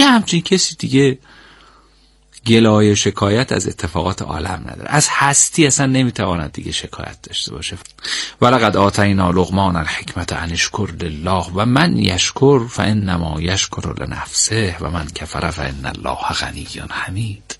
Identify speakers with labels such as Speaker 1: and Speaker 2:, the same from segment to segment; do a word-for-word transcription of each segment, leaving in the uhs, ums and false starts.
Speaker 1: یه همچین کسی دیگه گلایه شکایت از اتفاقات عالم نداره، از هستی اصلا نمیتواند دیگه شکایت داشته باشه. ولقد آتینا لقمان الحکمت ان اشکر لله و من یشکر فانما یشکر لنفسه و من کفر فان الله غنی حمید.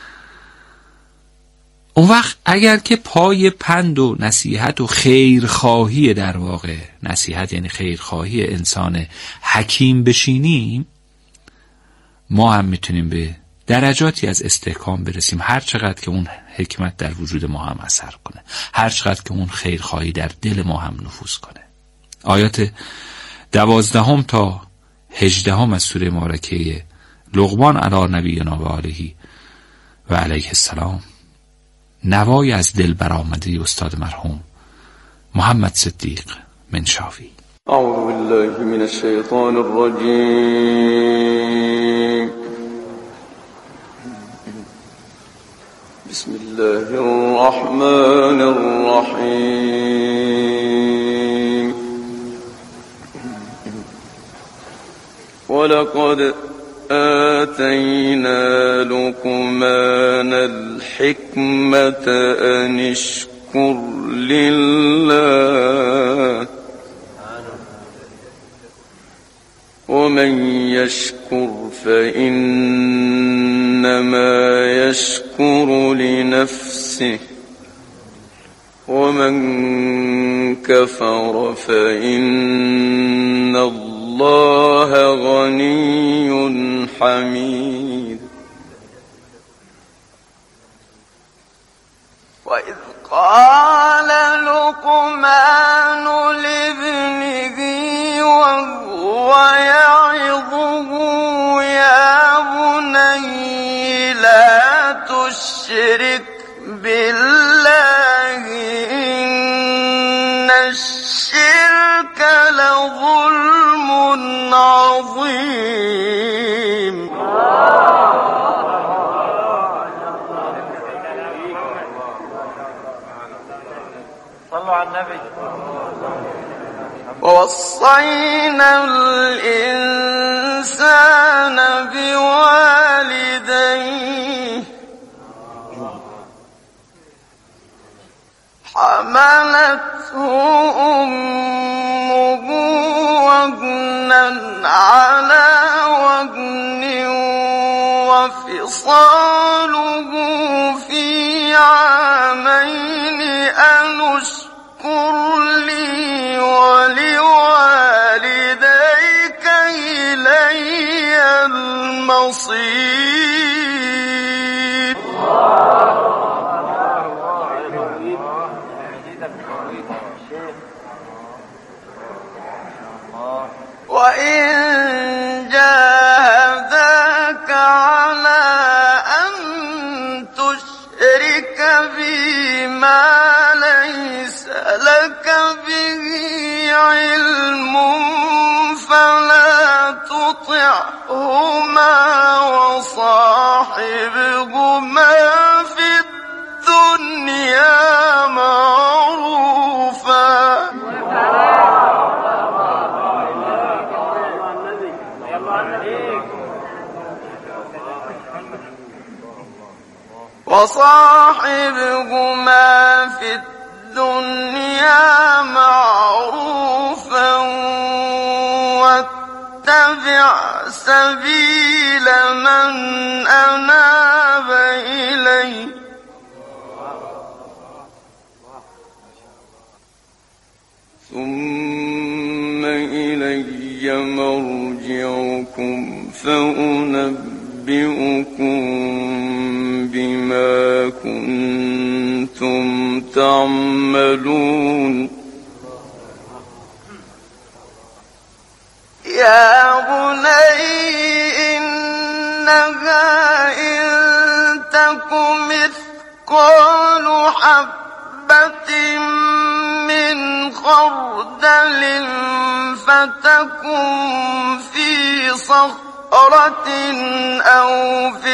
Speaker 1: اون وقت اگر که پای پند و نصیحت و خیرخواهی، در واقع نصیحت یعنی خیرخواهی انسان حکیم بشینیم، ما هم میتونیم به درجاتی از استحکام برسیم، هر چقدر که اون حکمت در وجود ما هم اثر کنه، هر چقدر که اون خیرخواهی در دل ما هم نفوذ کنه. آیات دوازدهم تا هجدهم از سوره مبارکه لقمان علی نبینا و آله و علیه السلام نوای از دل برآمده استاد مرحوم محمد صدیق منشاوی.
Speaker 2: اعوذ بالله من الشیطان الرجیم. بسم الله الرحمن الرحیم. ولقد آتینا لقمان الحکمة ان اشکر لله ومن يشكر فإنما يشكر لنفسه ومن كفر فإن الله غني حميد. وإذ قال لقمان لابنه وهو يعظه يا بني لا تشرك بالله إن الشرك لظلم عظيم. صلوا على النبي. ووصينا الإنسان بوالديه حملته أمه وهنا على وهن وفصاله في عامين أن اشكر لي ولوالديك إلي المصير. وإن جاهداك على أن تشرك بي ما ليس لك به علم فلا تطعهما وصاحبهما في الدنيا معروفا. وصاحبهما في الدنيا معروفا واتبع سبيل من أناب إلي ثم إلي مرجعكم فأنبئكم بما كنتم تعملون. يا بني إنها إن تك مثقال حبة من خردل فتكن في صخرة أو في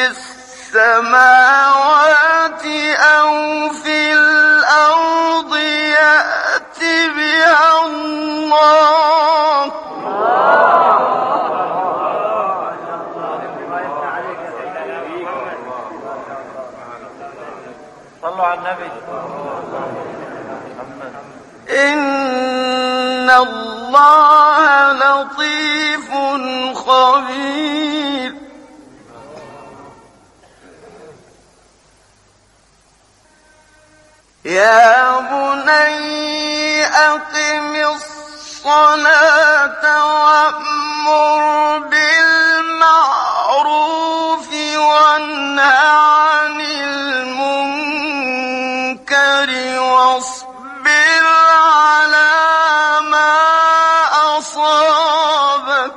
Speaker 2: السماوات أو في الأرض يأت بها الله إن الله لطيف خبير. يا بني أقم الصلاة وأمر بالمعروف وانه عن المنكر واصبر على ما أصابك.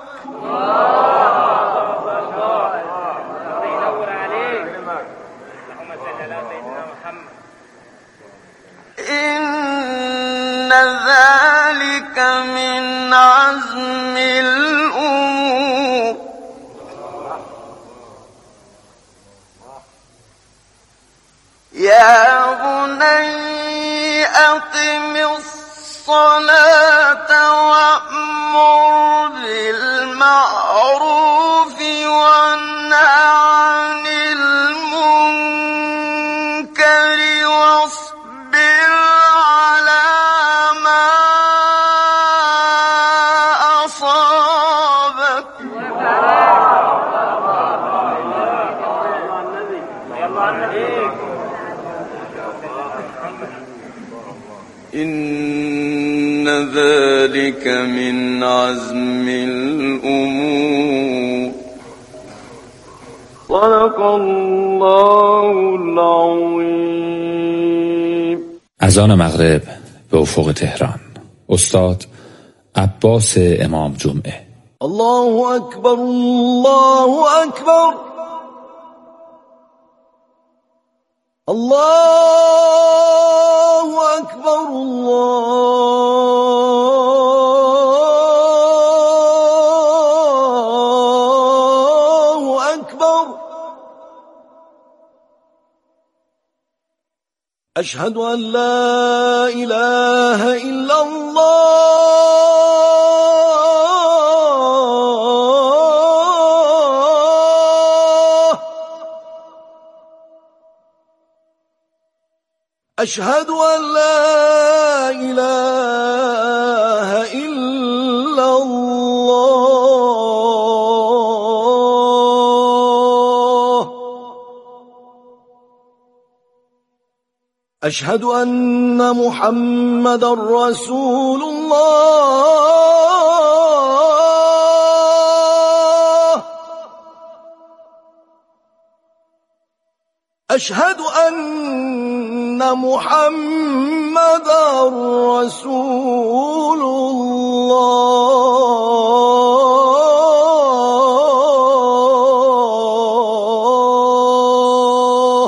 Speaker 2: إن ذلك من عزم الأمور. يا بني أقم الصلاة وأمر بالمعروف وانه عن المنكر واصبر على ما أصابك. إن ذلك من عزم الأمور. صدق الله العظيم.
Speaker 1: اذان مغرب به افق تهران. استاد عباس امام جمعه.
Speaker 2: الله أكبر الله أكبر الله أكبر الله أكبر. أشهد أن لا إله إلا الله. أشهد أن لا إله إلا الله. أشهد أن محمدًا رسول الله. أشهد أن محمدًا رسول الله.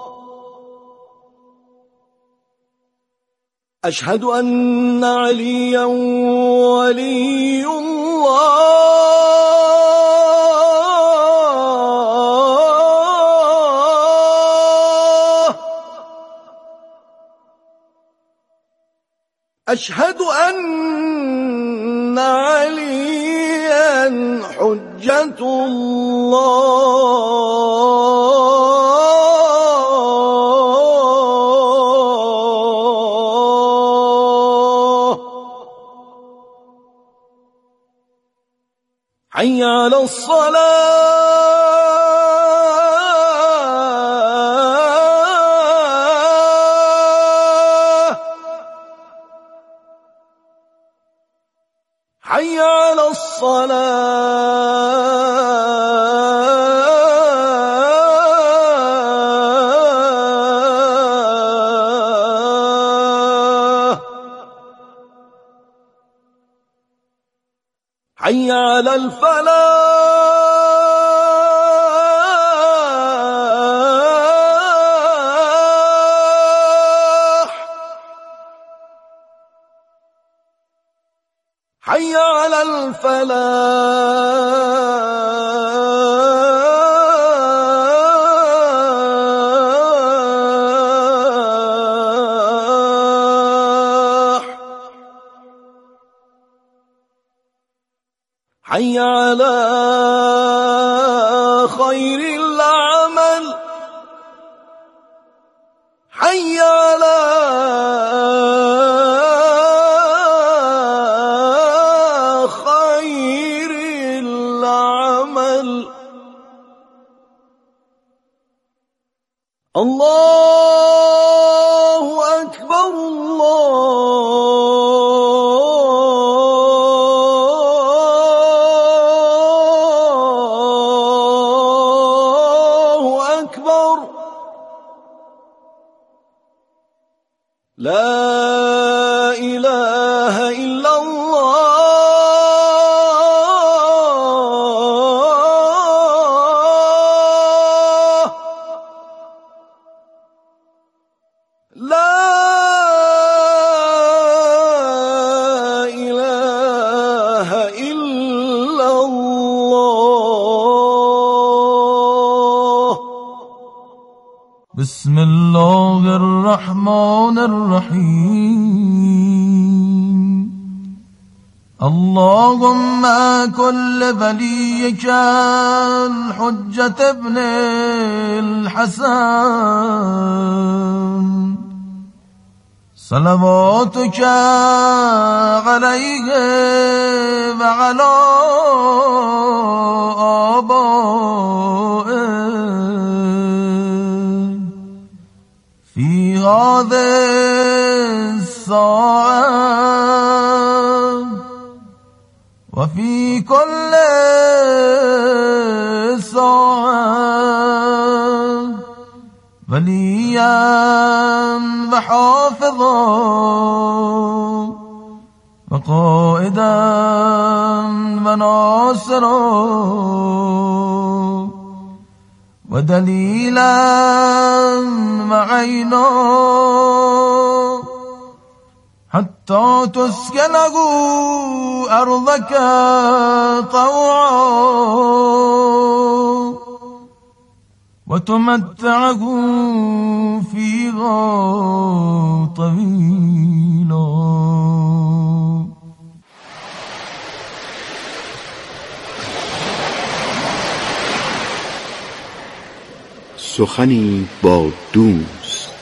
Speaker 2: أشهد أن عليًا ولي الله. أشهد أن عليًا حجة الله. حي على الصلاة. حي على الصلاة. حي على الفلاح. حي على الفلاح. حي على خير العمل. حي الله أكبر الله أكبر لا إله إلا الله لا إله إلا الله
Speaker 3: بسم الله الرحمن الرحيم اللهم كل وليك الحجة ابن الحسن صلواتك عليه وعلى آبائه في هذه الساعة وفي كل ساعة وليا وحافظا وقائدا وناصرا ودليلا وعينا حتى تسكنه أرضك طوعا وتمتعه فيها طويلا.
Speaker 4: سخنی با دوست.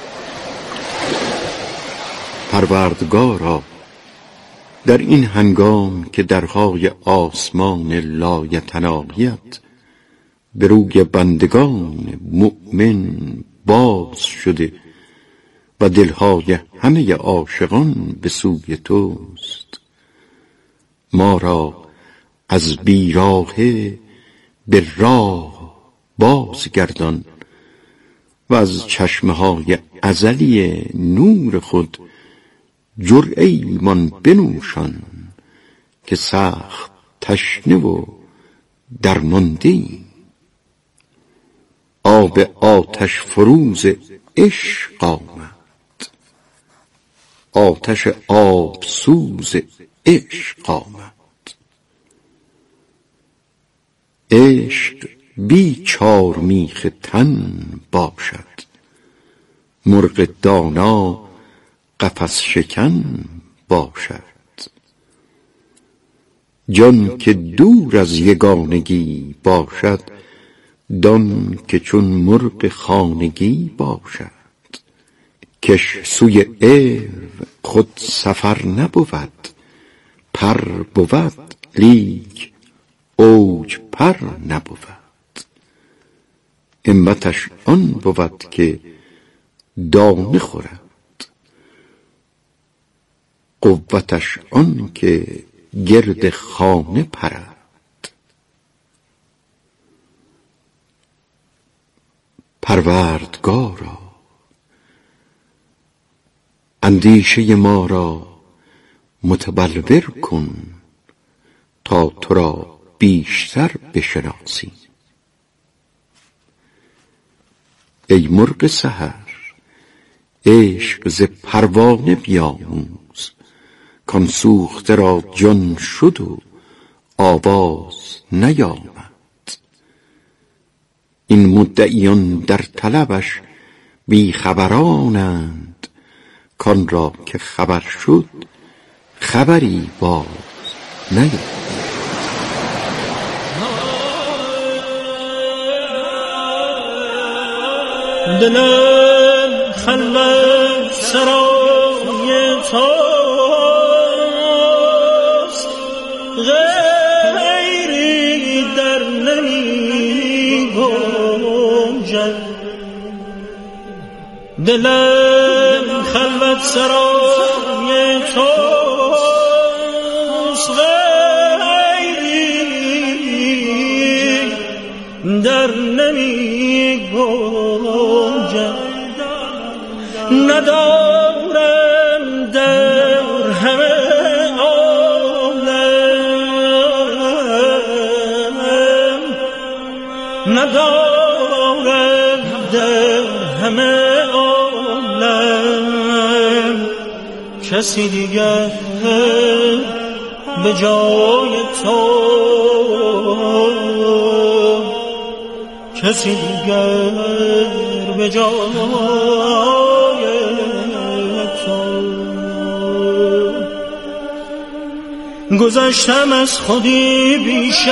Speaker 4: پروردگارا، در این هنگام که درهای آسمان لایتناهیت به روی بندگان مؤمن باز شده و دلهای همه عاشقان به سوی توست، ما را از بیراهه به راه بازگردان و از چشمه‌های ازلی نور خود جرعه ایمان بنوشان که سخت تشنه و درمانده‌ایم. آب آتش فروز عشق آمد، آتش آب سوز عشق آمد. عشق بی چارمیخ تن باشد، مرغ دانا قفس شکن باشد. جان که دور از یگانگی باشد، دان که چون مرغ خانگی باشد. کش سوی عرو خود سفر نبود، پر بود لیک اوج پر نبود. همتش آن بود که دانه خورد، قوتش آن که گرد خانه پرد. پروردگارا، اندیشه ما را متبلور کن تا تو را بیشتر بشناسیم. ای مرغ سحر، عشق ز پروانه بیاموز، کان سوخته را جان شد و آواز نیامد. این مدعیان در طلبش بی خبرانند، کان را که خبر شد خبری باز نیامد.
Speaker 5: دلم خلوت سرای توست، غیری در نمی گنجد. دلم خلوت سرای توست، غیری در نمی گنجد. ندارم در همه عالم، ندارم در همه عالم کسی دیگر به جای تو، کسی دیگر به جای تو. گذشتم از خودی بیشک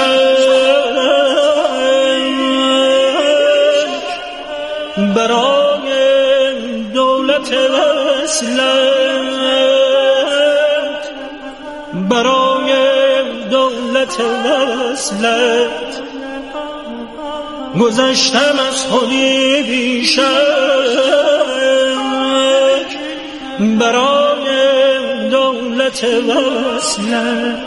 Speaker 5: برای دولت وصلت، برای دولت وصلت. گذشتم از خودی بیشک برای دولت وصلت.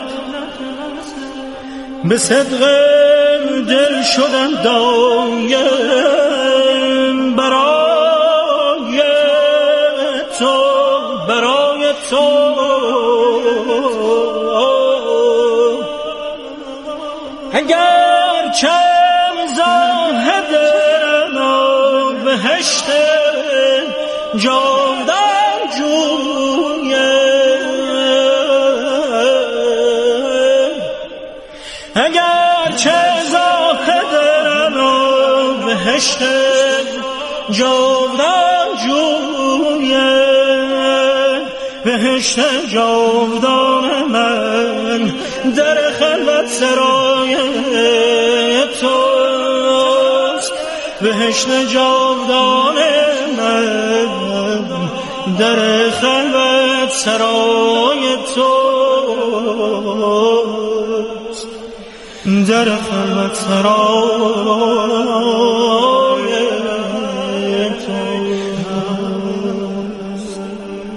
Speaker 5: به صدق دل شدم دایم برای تو، برای تو. اگر چم زاهد بهشت جاودان جویم، اگر چه زاهد بهشت جاودان جویم، بهشت جاودان من در خلوت سرای توست، بهشت جاودان من در خلوت سرای توست، در خلوت سرای توست.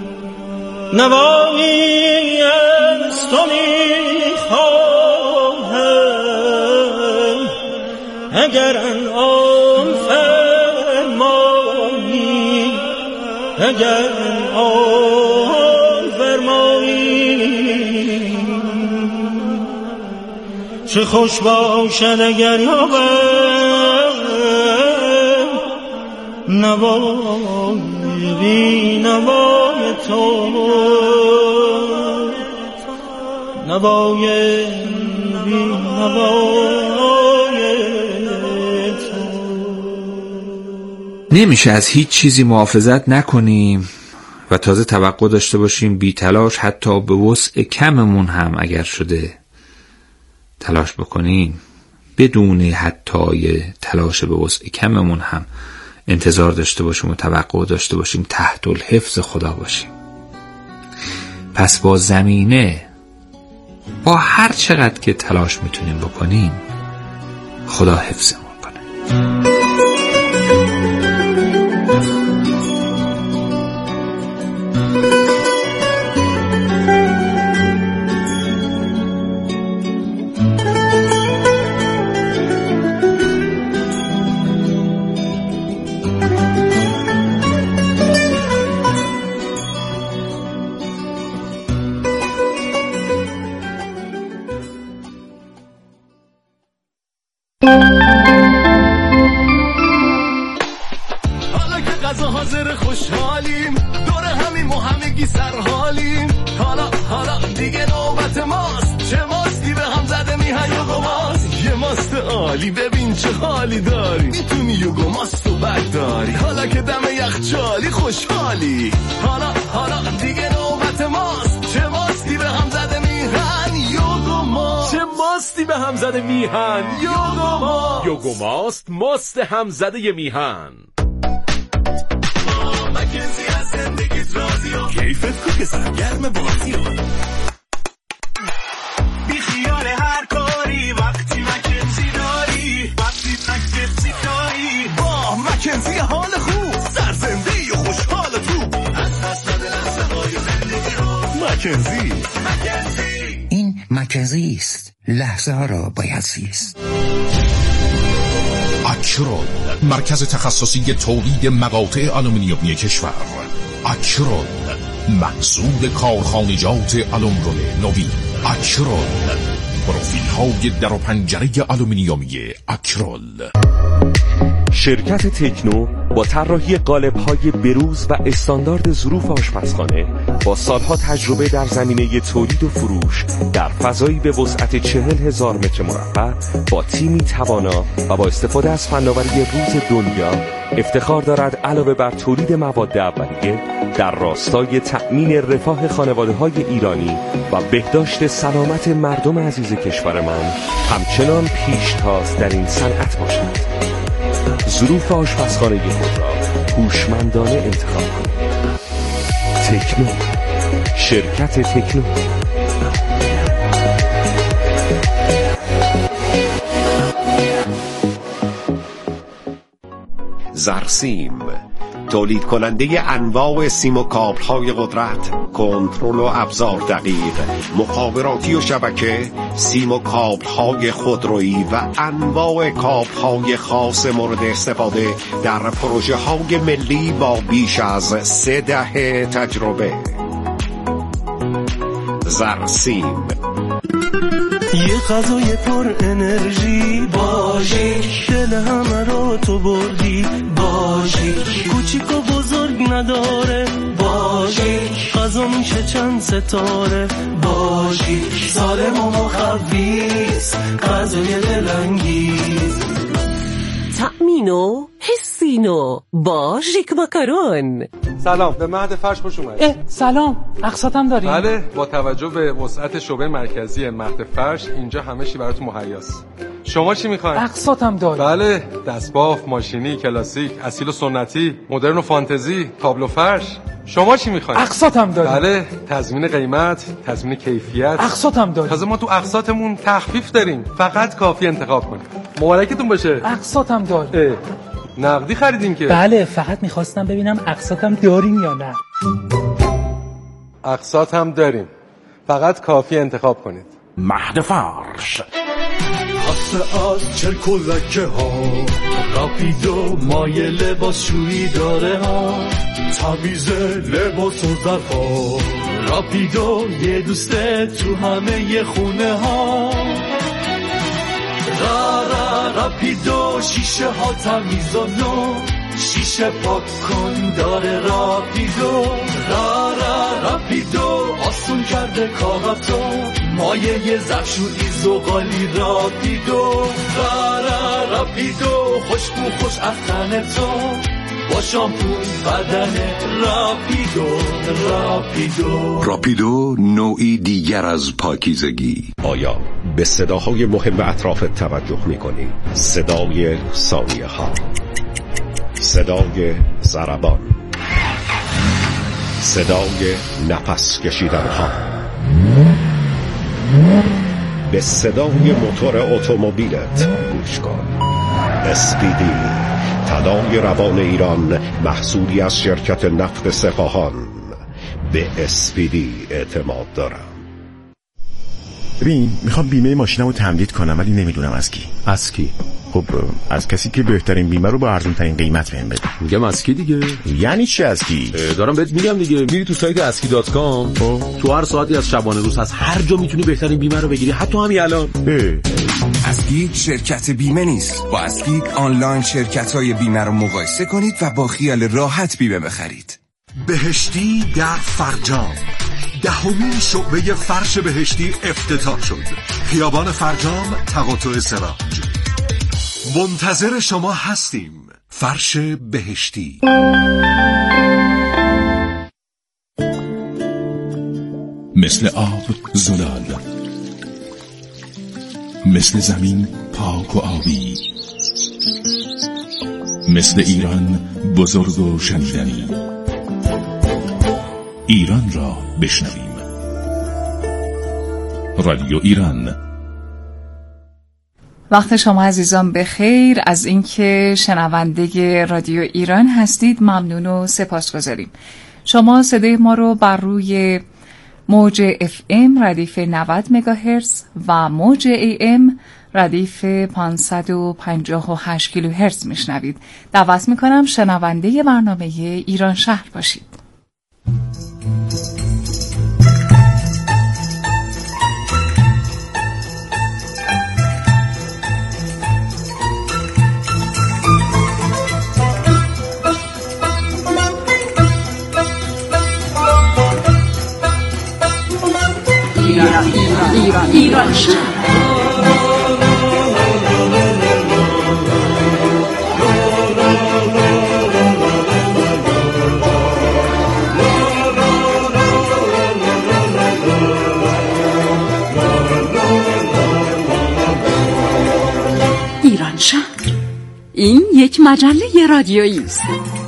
Speaker 5: نوایی از تو میخواهم اگر انعام فرمایی، اگر انعام فرمایی. چه خوش باشد اگر یابم نوای بی نوای تو، نوای بی نوای تو.
Speaker 1: نمیشه از هیچ چیزی محافظت نکنیم و تازه توقع داشته باشیم بی تلاش حتی به وسع کممون هم اگر شده تلاش بکنیم، بدون حتی تلاش به وسع کممون هم انتظار داشته باشیم و توقع داشته باشیم تحت الحفظ خدا باشیم. پس با زمینه با هر چقدر که تلاش میتونیم بکنیم خدا حفظمون کنه.
Speaker 6: حالا که غذا حاضر خوشحالیم دور همیم و همگی سرحالیم، حالا حالا دیگه نوبت ماست، چه ماستی به هم زده میهن یوگو ماست، یه ماست عالی ببین چه حالی داری، میتونی یوگو ماست و برداری، حالا که دم یخچالی خوشحالی، حالا حالا دیگه نوبت ماست، چه ماستی به هم زده میهن یوگو ماست، چه ماستی به هم زده میهن یوگو ماست،
Speaker 7: یوگو ماست ماست هم زده میهن.
Speaker 6: مکنزی از زندگیت راضی و کیفت کو که سرگرم بازی و بی خیال هر کاری وقتی مکنزی داری، وقتی مکنزی داری با مکنزی حال خوب سرزنده و خوش مکنزی.
Speaker 8: این مکنزی است. لحظه ها را باید زیست.
Speaker 9: اکرون، مرکز تخصصی تولید مقاطع آلومینیومی کشور. اکرون، محصول کارخانجات آلومرول نوین. اکرون، پروفیل های در و پنجره آلومینیومی اکرول.
Speaker 7: شرکت تکنو با طراحی قالب‌های بروز و استاندارد ظروف آشپزخانه با سالها تجربه در زمینه تولید و فروش در فضایی به وسعت چهل هزار متر مربع با تیمی توانا و با استفاده از فناوری روز دنیا افتخار دارد علاوه بر تولید مواد اولیه در راستای تأمین رفاه خانواده‌های ایرانی و بهداشت سلامت مردم عزیز کشورمان همچنان پیشتاز در این صنعت باشد. ظروف آشپزخانه خود را هوشمندانه انتخاب کنید. تکنو، شرکت تکنو.
Speaker 10: زرسیم، تولید کننده انواع سیم و کابل های قدرت، کنترل و ابزار دقیق، مخابراتی و شبکه، سیم و کابل های خودرویی و انواع کابل های خاص مورد استفاده در پروژه های ملی با بیش از سه دهه تجربه. زرسیم.
Speaker 5: یه غذای پر انرژی باژیک، دل همه رو تو بردی باژیک، کوچیک و بزرگ نداره باژیک، غذا میشه چند ستاره باژیک، سالم و مخویز، غذای دلانگیز،
Speaker 11: تأمینو حسینو باژیک ماکارون.
Speaker 12: سلام، به مهد فرش خوش اومدید.
Speaker 13: سلام، اقساطم داریم؟
Speaker 12: بله، با توجه به وسعت شعبه مرکزی مهد فرش اینجا همه چی براتون مهیاست. شما چی میخواین؟
Speaker 13: اقساطم داریم.
Speaker 12: بله، دستباف، ماشینی، کلاسیک، اصیل و سنتی، مدرن و فانتزی، تابلو فرش. شما چی میخواین؟
Speaker 13: اقساطم داریم.
Speaker 12: بله، تضمین قیمت، تضمین کیفیت.
Speaker 13: اقساطم داریم.
Speaker 12: تازه ما تو اقساطمون تخفیف داریم. فقط کافی انتخاب کنید. مبارکتون باشه.
Speaker 13: اقساطم داریم.
Speaker 12: نقدی خریدین که؟
Speaker 13: بله، فقط میخواستم ببینم اقساطم داریم یا نه.
Speaker 12: اقساط هم داریم، فقط کافی انتخاب کنید.
Speaker 9: مهد فرش.
Speaker 6: آسه از چرک و لکه ها، راپیدو مایه لباس شویی داره ها، تمیز لباس و ظرف ها، راپیدو یه دوسته تو همه ی خونه ها. را را راپیدو شیشه ها تمیز و نو، شیشه پاک کن داره راپیدو. را را راپیدو آسون کرده کاراتو، مایه ی ظرفشویی زغالی راپیدو. را را راپیدو خوشبو خوش افتن تو، با شامپون بدن راپیدو. راپیدو
Speaker 4: راپیدو نوعی دیگر از پاکیزگی.
Speaker 10: آیا به صداهای مهم اطراف توجه می‌کنی؟ صدای ثانیه ها، صدای ضربان، صدای نفس کشیدن ها، به صدای موتور اتومبیلت گوش کن. اسپیدی، طلای روان ایران، محصولی از شرکت نفت سپاهان. به اسپیدی اعتماد دارم.
Speaker 14: ببین، میخوام بیمه ماشینمو تمدید کنم ولی نمیدونم از کی.
Speaker 9: از کی؟
Speaker 14: خب از کسی که بهترین بیمه رو با ارزون ترین قیمت بهم بده.
Speaker 9: میگم از کی دیگه؟
Speaker 14: یعنی چی از کی؟
Speaker 9: دارم بهت میگم دیگه، میری تو سایت اسکی دات کام، تو هر ساعتی از شبانه روز از هر جا میتونی بهترین بیمه رو بگیری، حتی همین الان.
Speaker 15: اسکی شرکت بیمه نیست. با اسکی آنلاین شرکت‌های بیمه رو مقایسه کنید و با خیال راحت بیمه بخرید.
Speaker 16: بهشتی در فرجام، دهمین شعبه فرش بهشتی افتتاح شد. خیابان فرجام، تقاطع سراج. منتظر شما هستیم. فرش بهشتی.
Speaker 9: مثل آب زلال، مثل زمین پاک و آبی، مثل ایران بزرگ و شنیدنی. ایران را بشنویم. رادیو ایران.
Speaker 17: وقت شما عزیزان بخیر. از اینکه شنونده رادیو ایران هستید ممنون و سپاسگزاریم. شما صدای ما رو بر روی موج اف ام ردیف نود مگاهرتز و موج ای ام ردیف پانصد و پنجاه و هشت کیلوهرتز میشنوید. دعوت میکنم شنونده برنامه ایران شهر باشید.
Speaker 11: ایران ایران ایران شهر. ایران شهر، این یک مجله رادیویی است.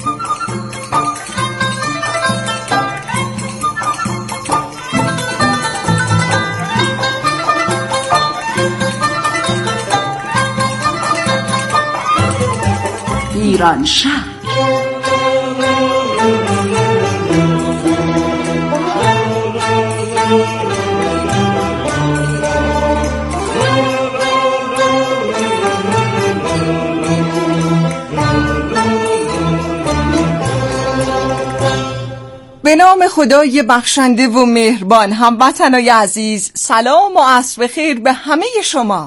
Speaker 11: ایران شهر.
Speaker 18: به نام خدای بخشنده و مهربان. هموطنای عزیز، سلام و عصر بخیر به همه شما.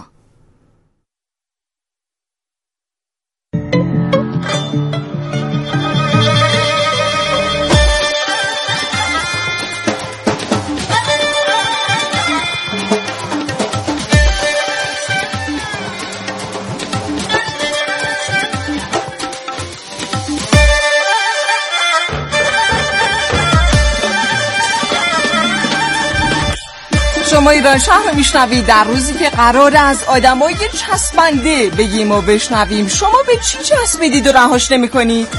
Speaker 18: شما ایران شهر رو میشنوید در روزی که قرار از آدمای چسبنده بگیم و بشنویم. شما به چی چسبیدید و رهاش نمی کنید؟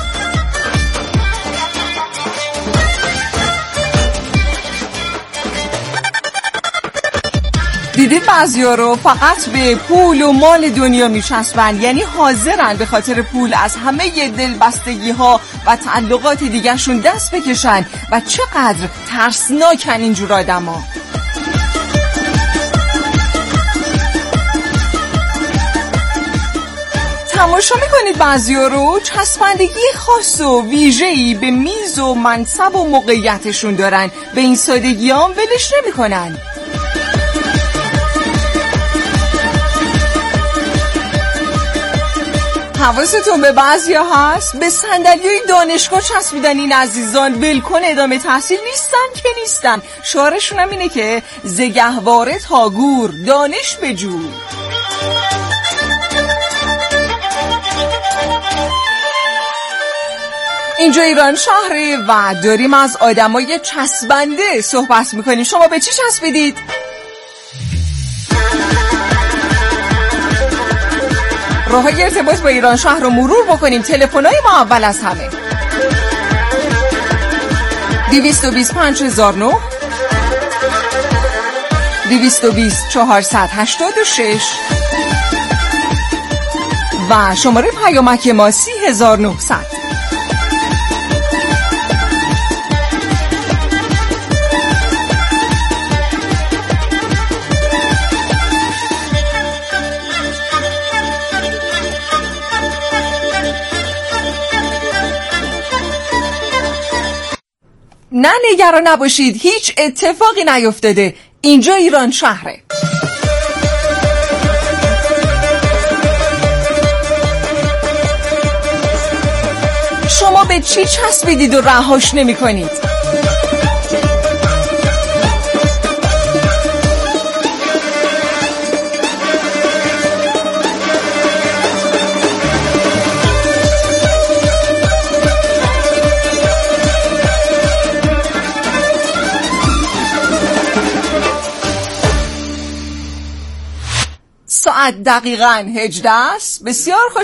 Speaker 18: دیدید بعضیا رو فقط به پول و مال دنیا میچسبن، یعنی حاضرن به خاطر پول از همه دلبستگی ها و تعلقات دیگرشون دست بکشن و چقدر ترسناکن اینجور آدم ها. تماشا میکنید بعضیا رو چسبندگی خاص و ویژه‌ای به میز و منصب و موقعیتشون دارن، به این سادگی هم ولش نمیکنن. حواستون به بعضیا هست؟ به صندلیای دانشگاه چسبیدن این عزیزان. ولکن ادامه تحصیل نیستن که نیستن. شعارشون هم اینه که زگهواره تا گور دانش بجو. اینجا ایران شهره و داریم از آدمای چسبنده صحبت میکنیم. شما به چی چسبیدید؟ راههای ارتباط با ایران شهر رو مرور بکنیم. تلفن‌های ما اول از همه دویست و بیست پنج هزار و نه، دویست و بیست چهارصد هشتاد و شش و شماره پیامک ما سی هزار و نهصد. نه نگران نباشید، هیچ اتفاقی نیفتاده. اینجا ایران شهره. شما به چی چسبیدید و رهاش نمی کنید؟ ساعت دقیقاً هجده است. بسیار خوش